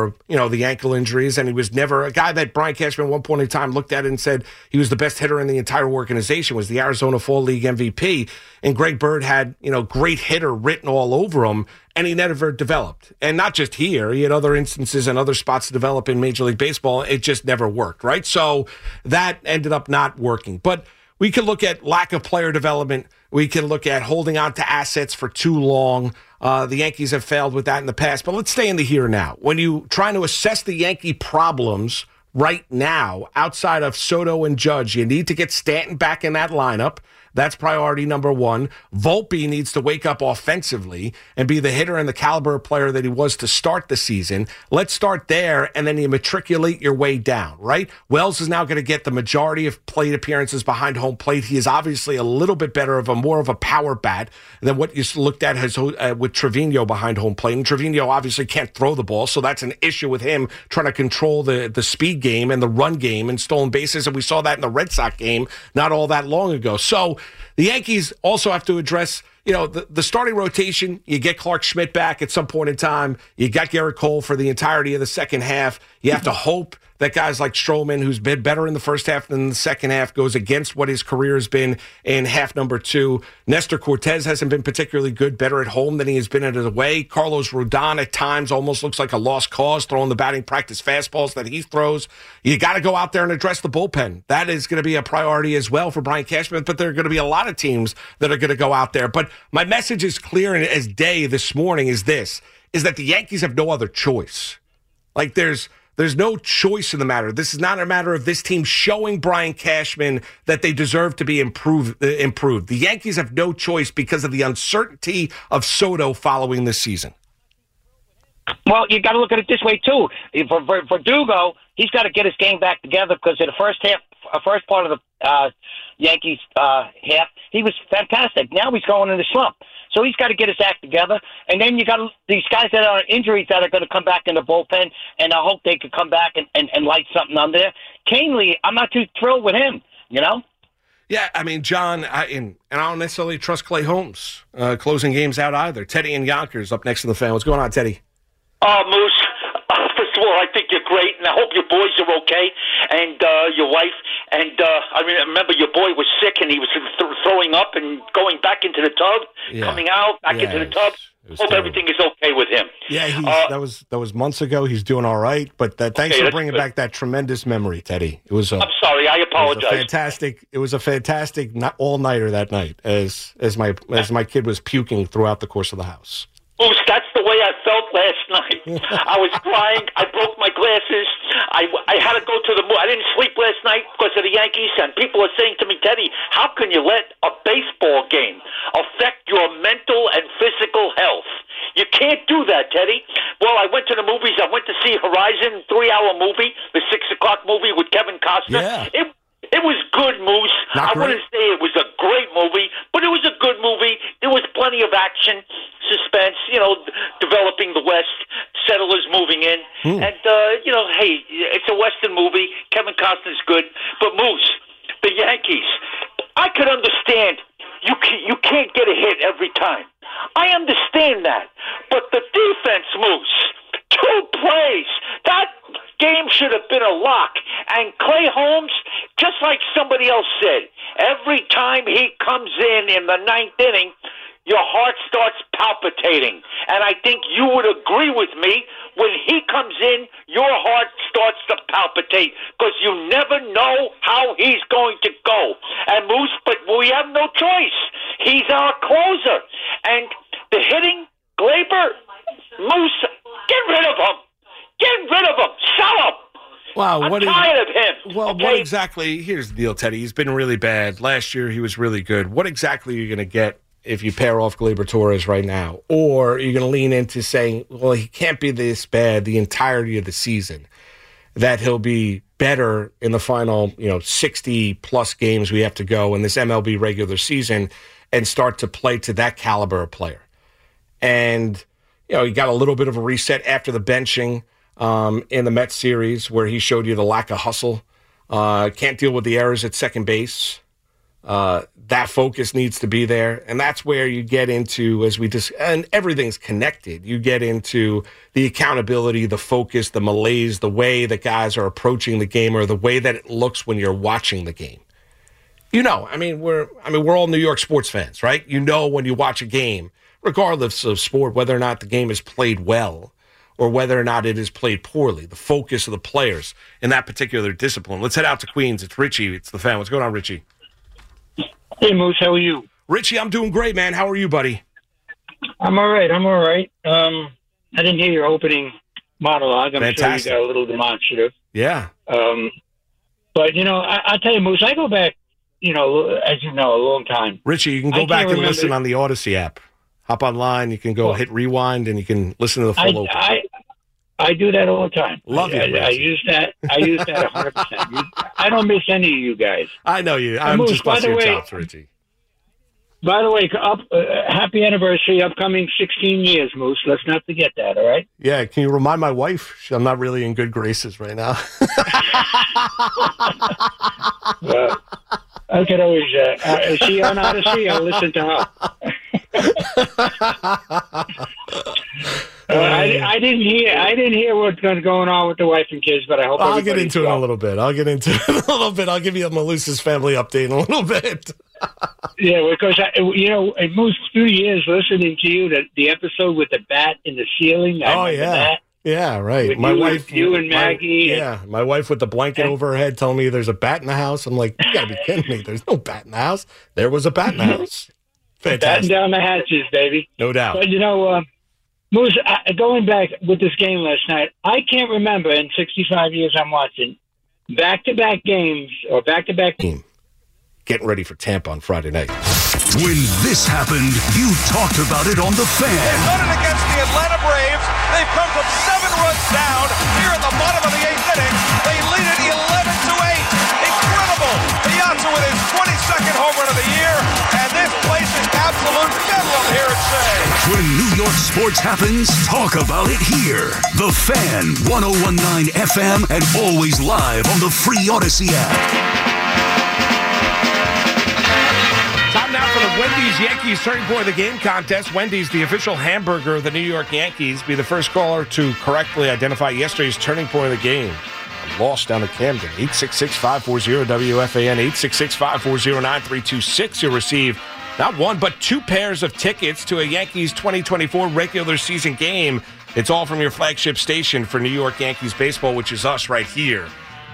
the ankle injuries, and he was never a guy that Brian Cashman at one point in time looked at it and said he was the best hitter in the entire organization, was the Arizona Fall League MVP. And Greg Bird had, great hitter written all over him, and he never developed. And not just here, he had other instances and other spots to develop in Major League Baseball. It just never worked, right? So that ended up not working. But we can look at lack of player development. We can look at holding on to assets for too long. The Yankees have failed with that in the past. But let's stay in the here and now. When you trying to assess the Yankee problems right now, outside of Soto and Judge, you need to get Stanton back in that lineup. That's priority number one. Volpe needs to wake up offensively and be the hitter and the caliber of player that he was to start the season. Let's start there, and then you matriculate your way down, right? Wells is now going to get the majority of plate appearances behind home plate. He is obviously a little bit better more of a power bat than what you looked at with Trevino behind home plate. And Trevino obviously can't throw the ball, so that's an issue with him trying to control the speed game and the run game and stolen bases. And we saw that in the Red Sox game not all that long ago. So the Yankees also have to address, the starting rotation. You get Clark Schmidt back at some point in time. You got Garrett Cole for the entirety of the second half. You have to hope that guys like Stroman, who's been better in the first half than the second half, goes against what his career has been in half number two. Nestor Cortez hasn't been particularly good, better at home than he has been at away. Carlos Rodon at times almost looks like a lost cause, throwing the batting practice fastballs that he throws. You got to go out there and address the bullpen. That is going to be a priority as well for Brian Cashman, but there are going to be a lot of teams that are going to go out there. But my message is clear as day this morning is that the Yankees have no other choice. Like there's no choice in the matter. This is not a matter of this team showing Brian Cashman that they deserve to be improved. The Yankees have no choice because of the uncertainty of Soto following this season. Well, you got to look at it this way, too. For Verdugo, he's got to get his game back together because in the first part of the Yankees half, he was fantastic. Now he's going in the slump. So he's got to get his act together. And then you got these guys that are injuries that are going to come back in the bullpen, and I hope they could come back and light something on there. Canely, I'm not too thrilled with him, Yeah, I mean, John, and I don't necessarily trust Clay Holmes closing games out either. Teddy and Yonkers up next to the fan. What's going on, Teddy? Moose, first of all, I think you're great, and I hope your boys are okay, and your wife. And I remember your boy was sick, and he was throwing up and going back into the tub, coming out, back into the tub. Hope everything is okay with him. Yeah, that was months ago. He's doing all right, but thanks for bringing back that tremendous memory, Teddy. It was. I'm sorry, I apologize. It was a fantastic all-nighter that night, as my kid was puking throughout the course of the house. Moose, that's the way I felt last night. I was crying. I broke my glasses. I had to go to the moon. I didn't sleep last night because of the Yankees, and people are saying to me, Teddy, how can you let a baseball game affect your mental and physical health? You can't do that, Teddy. Well, I went to the movies. I went to see Horizon, 3-hour movie, the 6 o'clock movie with Kevin Costner. Yeah. It was good, Moose. I wouldn't say it was a great movie, but it was a good movie. There was plenty of action, suspense, developing the West, settlers moving in. And, hey, it's a Western movie. Kevin Costner's good. But, Moose, the Yankees, I could understand you can't get a hit every time. I understand that. But the defense, Moose, 2 plays, that game should have been a lock. And Clay Holmes, just like somebody else said, every time he comes in the 9th inning, your heart starts palpitating. And I think you would agree with me, when he comes in, your heart starts to palpitate because you never know how he's going to go. And Moose, but we have no choice. He's our closer. And the hitting, Gleyber, Moose, get rid of him. Get rid of him. Sell him. Wow, I'm tired of him. Well, okay? What exactly? Here's the deal, Teddy. He's been really bad. Last year, he was really good. What exactly are you going to get if you pair off Gleyber Torres right now? Or are you going to lean into saying, well, he can't be this bad the entirety of the season, that he'll be better in the final 60-plus games we have to go in this MLB regular season and start to play to that caliber of player? And, he got a little bit of a reset after the benching. in the Mets series where he showed you the lack of hustle. Can't deal with the errors at second base. That focus needs to be there. And that's where you get into, and everything's connected. You get into the accountability, the focus, the malaise, the way that guys are approaching the game or the way that it looks when you're watching the game. We're all New York sports fans, right? You know, when you watch a game, regardless of sport, whether or not the game is played well or whether or not it is played poorly, the focus of the players in that particular discipline. Let's head out to Queens. It's Richie. It's the Fan. What's going on, Richie? Hey, Moose, how are you? Richie, I'm doing great, man. How are you, buddy? I'm all right. I didn't hear your opening monologue. I'm Fantastic. sure you got a little demonstrative. Yeah. But, I'll tell you, Moose, I go back, as you know, a long time. Richie, you can go back and listen on the Odyssey app. Hop online. You can go hit rewind, and you can listen to the full open. I do that all the time. Love you, I use that 100%. I don't miss any of you guys. I know you. I'm Moose, just busting your chops, Richie. By the way, happy anniversary, upcoming 16 years, Moose. Let's not forget that, all right? Yeah, can you remind my wife? I'm not really in good graces right now. I could always, is she on Odyssey? I'll listen to her. I didn't hear what's going on with the wife and kids, but I hope I'll get into it in a little bit. I'll I'll give you a Malusa's family update in a little bit. Yeah, because it moves 2 years listening to you. The episode with the bat in the ceiling. Yeah, right. With my wife, you and Maggie. My wife with the blanket over her head telling me there's a bat in the house. I'm like, you gotta be kidding me. There's no bat in the house. There was a bat in the house. Fantastic. Batten down the hatches, baby. No doubt. But Moose, going back with this game last night, I can't remember in 65 years I'm watching back-to-back games or back-to-back team getting ready for Tampa on Friday night. When this happened, you talked about it on The Fan. They've done it against the Atlanta Braves. They've come from 7 runs down here in the bottom of the 8th inning. They lead it 11-8. Incredible. Piazza with his 22nd home run of the year, and this place is absolute bedlam here at Shea. When New York sports happens, talk about it here. The Fan, 101.9 FM, and always live on the free Odyssey app. Time now for the Wendy's Yankees Turning Point of the Game contest. Wendy's, the official hamburger of the New York Yankees. Be the first caller to correctly identify yesterday's turning point of the game. A loss down to Camden. 866-540-WFAN, 866-540-9326. You'll receive not one, but 2 pairs of tickets to a Yankees 2024 regular season game. It's all from your flagship station for New York Yankees baseball, which is us right here.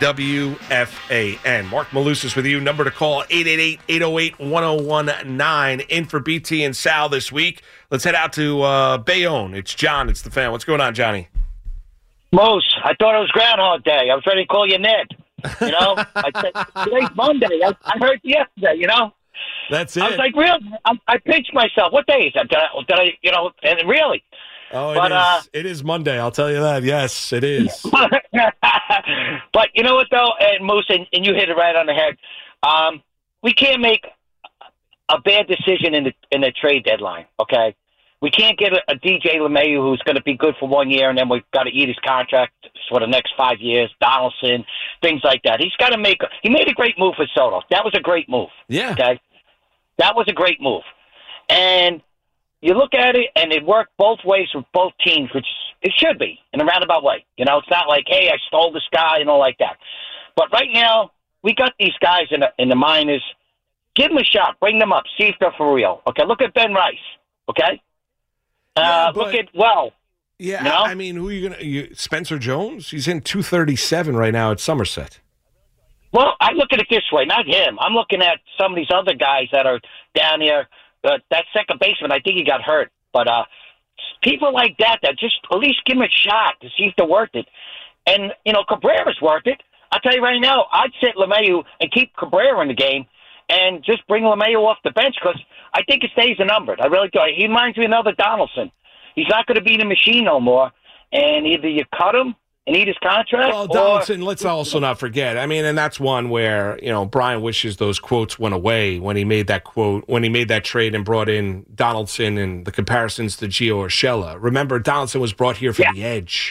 WFAN. Mark Malusis with you. Number to call, 888-808-1019. In for BT and Sal this week. Let's head out to Bayonne. It's John. It's the Fan. What's going on, Johnny? Moose, I thought it was Groundhog Day. I was ready to call you Ned. I said, today's Monday. I heard you yesterday, That's it. I was like, really? I pinched myself. What day is that? Did I and really? Oh, it is Monday. I'll tell you that. Yes, it is. But you know what, though, and Moose, and you hit it right on the head. We can't make a bad decision in the trade deadline, okay? We can't get a DJ LeMahieu who's going to be good for 1 year, and then we've got to eat his contract for the next 5 years. Donaldson, things like that. He's got to he made a great move with Soto. That was a great move. Yeah. Okay? That was a great move. And you look at it, and it worked both ways with both teams, which it should be in a roundabout way. It's not like, hey, I stole this guy and all like that. But right now, we got these guys in the minors. Give them a shot. Bring them up. See if they're for real. Okay, look at Ben Rice. Okay? Look at, Yeah, I mean, who are you going to... Spencer Jones? He's in 237 right now at Somerset. Well, I look at it this way. Not him. I'm looking at some of these other guys that are down here. That second baseman, I think he got hurt. But people like that just at least give him a shot to see if they're worth it. And, Cabrera's worth it. I'll tell you right now, I'd sit LeMahieu and keep Cabrera in the game and just bring LeMahieu off the bench because I think his days are numbered. I really do. He reminds me of another Donaldson. He's not going to be the machine no more. And either you cut him and eat his contract. Well, Donaldson, let's also not forget. I mean, and that's one where, Brian wishes those quotes went away when he made that trade and brought in Donaldson and the comparisons to Gio Urshela. Remember, Donaldson was brought here for the edge.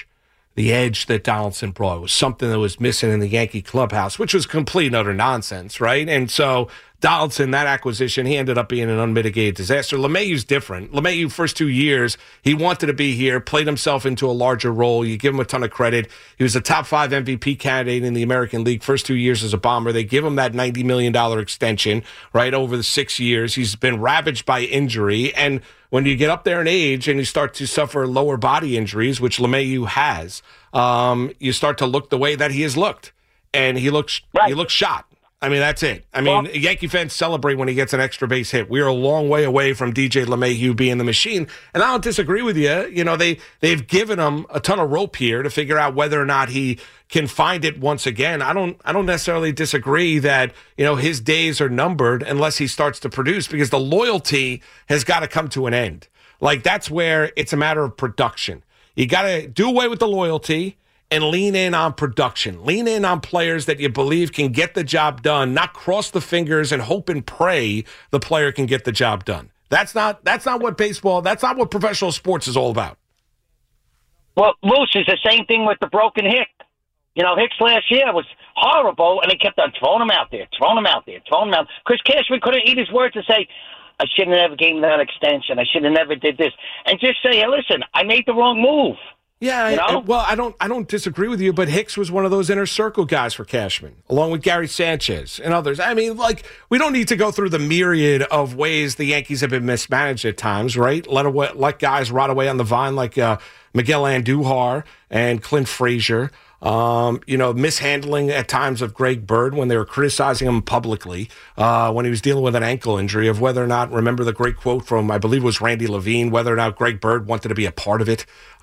the edge that Donaldson brought was something that was missing in the Yankee clubhouse, which was complete and utter nonsense, right? And so Donaldson, that acquisition, he ended up being an unmitigated disaster. LeMahieu's different. LeMahieu, first 2 years, he wanted to be here, played himself into a larger role. You give him a ton of credit. He was a top 5 MVP candidate in the American League first 2 years as a Bomber. They give him that $90 million extension, right, over the 6 years. He's been ravaged by injury. And when you get up there in age and you start to suffer lower body injuries, which LeMahieu has, you start to look the way that he has looked. And he looks shot. I mean, that's it. I mean, Yankee fans celebrate when he gets an extra base hit. We're a long way away from DJ LeMahieu being the machine. And I don't disagree with you. You know, they've given him a ton of rope here to figure out whether or not he can find it once again. I don't necessarily disagree that, you know, his days are numbered unless he starts to produce, because the loyalty has got to come to an end. Like, that's where it's a matter of production. You got to do away with the loyalty and lean in on production. Lean in on players that you believe can get the job done, not cross the fingers and hope and pray the player can get the job done. That's not what baseball, that's not what professional sports is all about. Well, Moose, is the same thing with the broken Hick. You know, Hicks last year was horrible, and they kept on throwing him out there. Chris Cashman couldn't eat his words to say, I should have never gave him that extension. I should have never did this. And just say, hey, listen, I made the wrong move. Yeah, I don't disagree with you, but Hicks was one of those inner circle guys for Cashman, along with Gary Sanchez and others. I mean, like, we don't need to go through the myriad of ways the Yankees have been mismanaged at times, right? Let guys rot away on the vine like Miguel Andujar and Clint Frazier. You know, mishandling at times of Greg Bird when they were criticizing him publicly when he was dealing with an ankle injury, of whether or not, remember the great quote from, I believe it was Randy Levine, whether or not Greg Bird wanted to be a part of it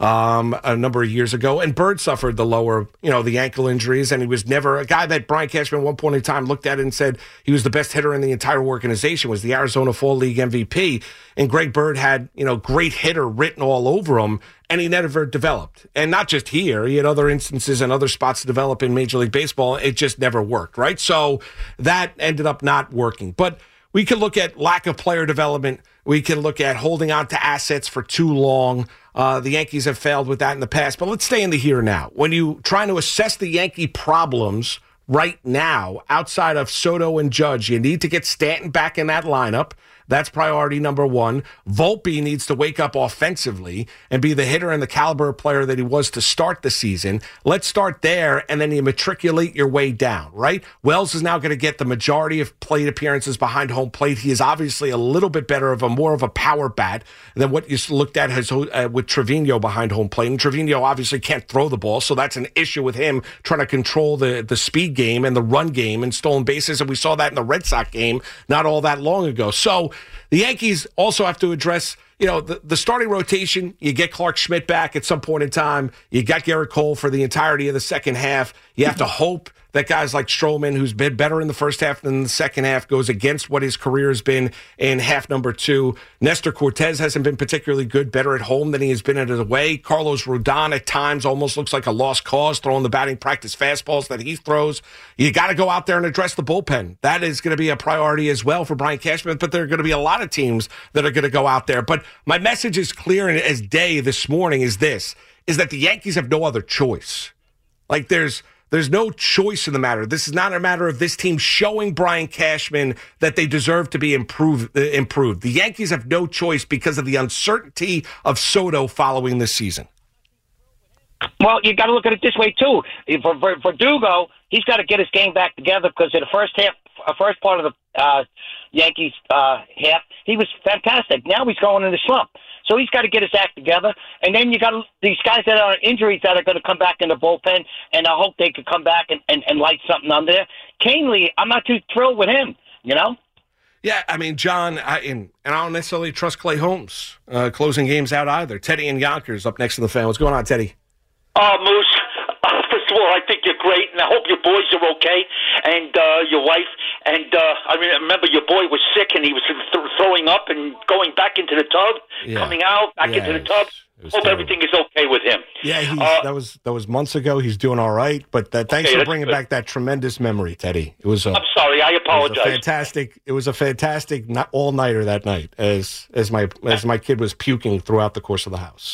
a number of years ago. And Bird suffered the ankle injuries, and he was never a guy that Brian Cashman at one point in time looked at it and said he was the best hitter in the entire organization, was the Arizona Fall League MVP. And Greg Bird had, great hitter written all over him, and he never developed. And not just here, he had other instances and other spots to develop in Major League Baseball. It just never worked, right? So that ended up not working. But we can look at lack of player development. We can look at holding on to assets for too long. The Yankees have failed with that in the past. But let's stay in the here and now. When you trying to assess the Yankee problems right now, outside of Soto and Judge, you need to get Stanton back in that lineup. That's priority number one. Volpe needs to wake up offensively and be the hitter and the caliber of player that he was to start the season. Let's start there, and then you matriculate your way down, right? Wells is now going to get the majority of plate appearances behind home plate. He is obviously a little bit better more of a power bat than what you looked at with Trevino behind home plate. And Trevino obviously can't throw the ball, so that's an issue with him trying to control the speed game and the run game and stolen bases. And we saw that in the Red Sox game not all that long ago. So the Yankees also have to address, the starting rotation. You get Clark Schmidt back at some point in time. You got Garrett Cole for the entirety of the second half. You have to hope that guys like Stroman, who's been better in the first half than the second half, goes against what his career has been in half number two. Nestor Cortez hasn't been particularly good, better at home than he has been at it away. Carlos Rodon at times almost looks like a lost cause, throwing the batting practice fastballs that he throws. You got to go out there and address the bullpen. That is going to be a priority as well for Brian Cashman, but there are going to be a lot of teams that are going to go out there. But my message is clear as day this morning is that the Yankees have no other choice. Like, there's no choice in the matter. This is not a matter of this team showing Brian Cashman that they deserve to be improved. The Yankees have no choice because of the uncertainty of Soto following this season. Well, you got to look at it this way, too. For Verdugo, he's got to get his game back together, because in the first part of the Yankees half, he was fantastic. Now he's going in the slump. So he's got to get his act together. And then you got these guys that are injuries that are going to come back in the bullpen, and I hope they could come back and light something on there. Canely, I'm not too thrilled with him, Yeah, I mean, John, and I don't necessarily trust Clay Holmes closing games out either. Teddy and Yonkers up next to the fan. What's going on, Teddy? Moose, first of all, I think you're great, and I hope your boys are okay, and your wife. And I remember your boy was sick, and he was throwing up and going back into the tub, coming out, back into the tub. Hope everything is okay with him. Yeah, that was months ago. He's doing all right, but thanks for bringing back that tremendous memory, Teddy. It was. I'm sorry, I apologize. It was a fantastic all-nighter that night, as my kid was puking throughout the course of the house.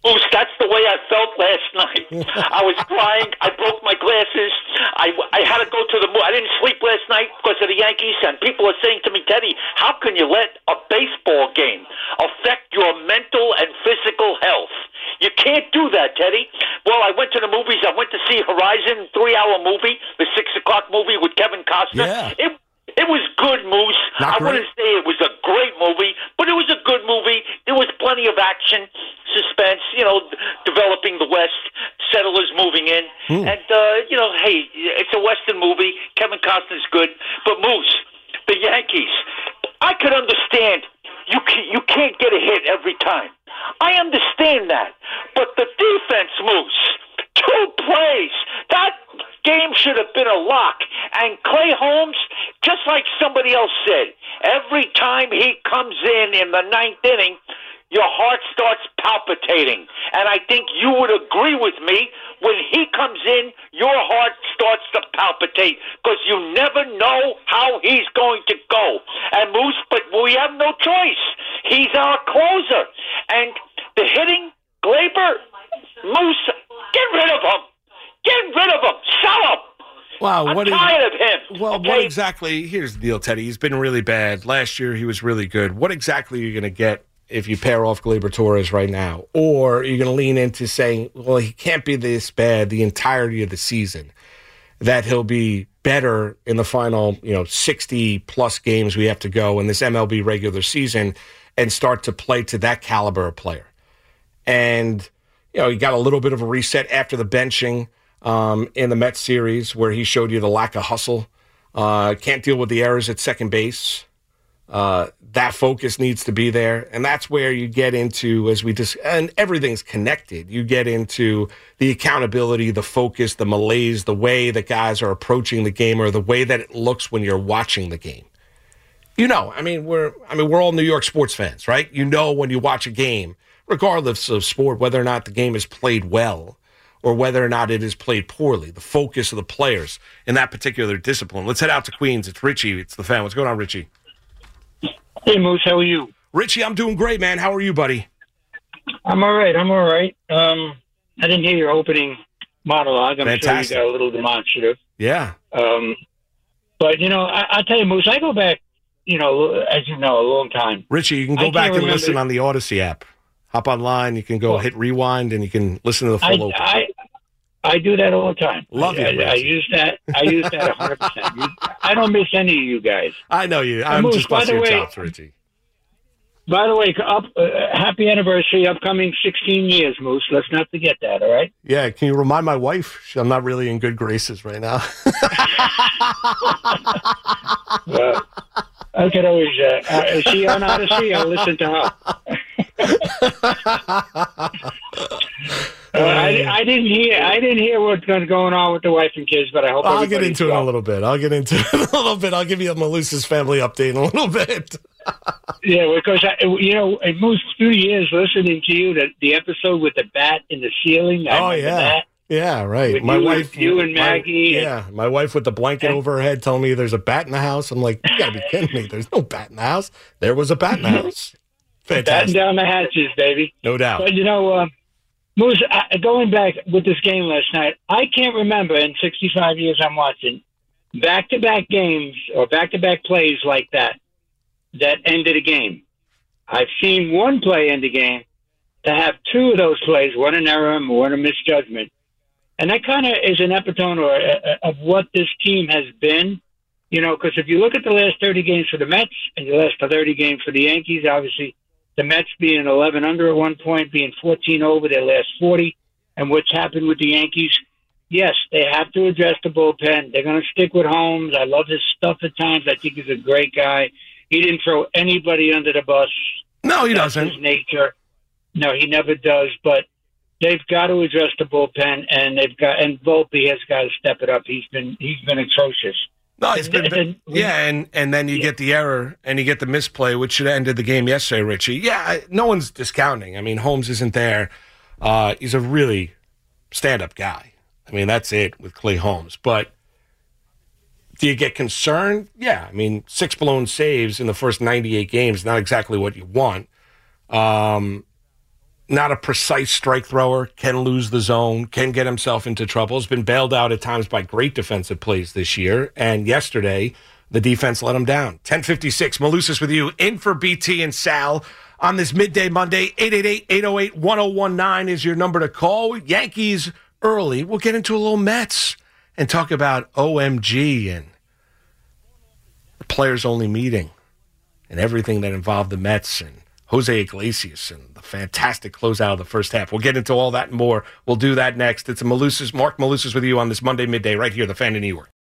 Moose, that's the way I felt last night. I was crying. I broke my glasses. I had to go to the I didn't sleep last night because of the Yankees, and people are saying to me, Teddy, how can you let a baseball game affect your mental and physical health? You can't do that, Teddy. Well, I went to the movies. I went to see Horizon, 3-hour movie, the 6 o'clock movie with Kevin Costner. Yeah. It was good, Moose. I wouldn't say it was a great movie, but it was a good movie. There was plenty of action, suspense, developing the West, settlers moving in. And, hey, it's a Western movie. Kevin Costner's good. But, Moose, the Yankees, I could understand you can't get a hit every time. I understand that. But the defense, Moose, 2 plays. That game should have been a lock. And Clay Holmes, just like somebody else said, every time he comes in the 9th inning, your heart starts palpitating. And I think you would agree with me. When he comes in, your heart starts to palpitate because you never know how he's going to go. And Moose, but we have no choice. He's our closer. And the hitting, Glaber, Moose, get rid of him. Get rid of him. Sell him. Wow, I'm tired of him. Well, what exactly? Here's the deal, Teddy. He's been really bad. Last year, he was really good. What exactly are you going to get if you pair off Gleyber Torres right now? Or are you going to lean into saying, well, he can't be this bad the entirety of the season, that he'll be better in the final 60-plus games we have to go in this MLB regular season and start to play to that caliber of player? And, he got a little bit of a reset after the benching in the Mets series where he showed you the lack of hustle. Can't deal with the errors at second base. That focus needs to be there. And that's where you get into, and everything's connected. You get into the accountability, the focus, the malaise, the way that guys are approaching the game or the way that it looks when you're watching the game. We're all New York sports fans, right? When you watch a game, regardless of sport, whether or not the game is played well or whether or not it is played poorly, the focus of the players in that particular discipline. Let's head out to Queens. It's Richie. It's the Fan. What's going on, Richie? Hey, Moose. How are you? Richie, I'm doing great, man. How are you, buddy? I'm all right. I didn't hear your opening monologue. I'm Fantastic. Sure you got a little demonstrative. Yeah. But, I tell you, Moose, I go back, as you know, a long time. Richie, you can go back and listen on the Odyssey app. Hop online. You can go hit rewind, and you can listen to the full open. I do that all the time. Love it. I use that 100%. I don't miss any of you guys. I know you. I'm Moose, just busting your chops, Richie. By the way, happy anniversary, upcoming 16 years, Moose. Let's not forget that, all right? Yeah, can you remind my wife? I'm not really in good graces right now. I could always, is she on Odyssey? I'll listen to her. I didn't hear what's going on with the wife and kids, but I hope I'll get into it in a little bit. I'll give you a Malusis family update in a little bit. Yeah, because it moves 2 years listening to you. The episode with the bat in the ceiling. Yeah, right. With my wife, you and Maggie. My wife with the blanket over her head telling me there's a bat in the house. I'm like, you gotta be kidding me. There's no bat in the house. There was a bat in the house. Fantastic. Batten down the hatches, baby. No doubt. But Moose, going back with this game last night, I can't remember in 65 years I'm watching back-to-back games or back-to-back plays like that ended a game. I've seen one play end a game. To have 2 of those plays, one an error and one a misjudgment. And that kind of is an epitome of what this team has been. Because if you look at the last 30 games for the Mets and the last 30 games for the Yankees, obviously the Mets being 11 under at one point, being 14 over their last 40, and what's happened with the Yankees, yes, they have to address the bullpen. They're going to stick with Holmes. I love his stuff at times. I think he's a great guy. He didn't throw anybody under the bus. No, he doesn't. That's his nature. No, he never does. But they've got to address the bullpen, and Volpe has got to step it up. He's been atrocious. No, it's been and then you get the error and you get the misplay, which should have ended the game yesterday, Richie. Yeah, no one's discounting. I mean, Holmes isn't there. He's a really stand-up guy. I mean, that's it with Clay Holmes. But do you get concerned? Yeah, I mean, 6 blown saves in the first 98 games, not exactly what you want. not a precise strike thrower, can lose the zone, can get himself into trouble. Has been bailed out at times by great defensive plays this year. And yesterday, the defense let him down. 10:56, Malusis with you, in for BT and Sal on this midday Monday. 888-808-1019 is your number to call. Yankees early. We'll get into a little Mets and talk about OMG and the players-only meeting and everything that involved the Mets and Jose Iglesias and the fantastic closeout of the first half. We'll get into all that and more. We'll do that next. It's Mark Malusis with you on this Monday midday right here, The Fan in New York.